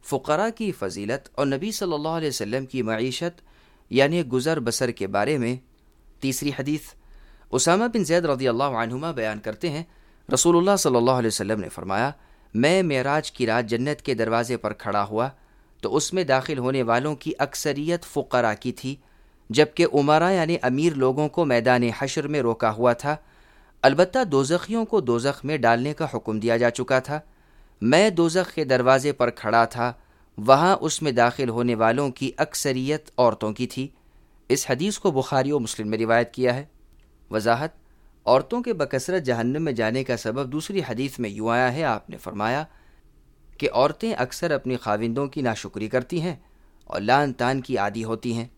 फ़ुक़रा की फ़जीलत और नबी सल्लल्लाहु अलैहि वसल्लम की मईशत यानी गुज़र बसर के बारे में। तीसरी हदीस उसामा बिन ज़ैद रज़ियल्लाहु अन्हुमा बयान करते हैं, रसूलुल्लाह सल्लल्लाहु अलैहि वसल्लम ने फरमाया, मैं मेराज की रात जन्नत के दरवाज़े पर खड़ा हुआ तो उसमें दाखिल होने वालों की अक्सरियत फ़ुक़रा की थी, जबकि उमरा यानी अमीर लोगों को मैदान हश्र में रोका हुआ था। अलबत्ता दोज़खियों को दोज़ख में डालने का हुक्म दिया जा चुका था। मैं दोज़ख के दरवाज़े पर खड़ा था, वहाँ उसमें दाखिल होने वालों की अक्सरियत औरतों की थी। इस हदीस को बुखारी और मुस्लिम में रिवायत किया है। वजाहत, औरतों के बकसरत जहन्नम में जाने का सबब दूसरी हदीस में यूँ आया है, आपने फरमाया कि औरतें अक्सर अपनी खाविंदों की नाशुक्री करती हैं और लान तान की आदी होती हैं।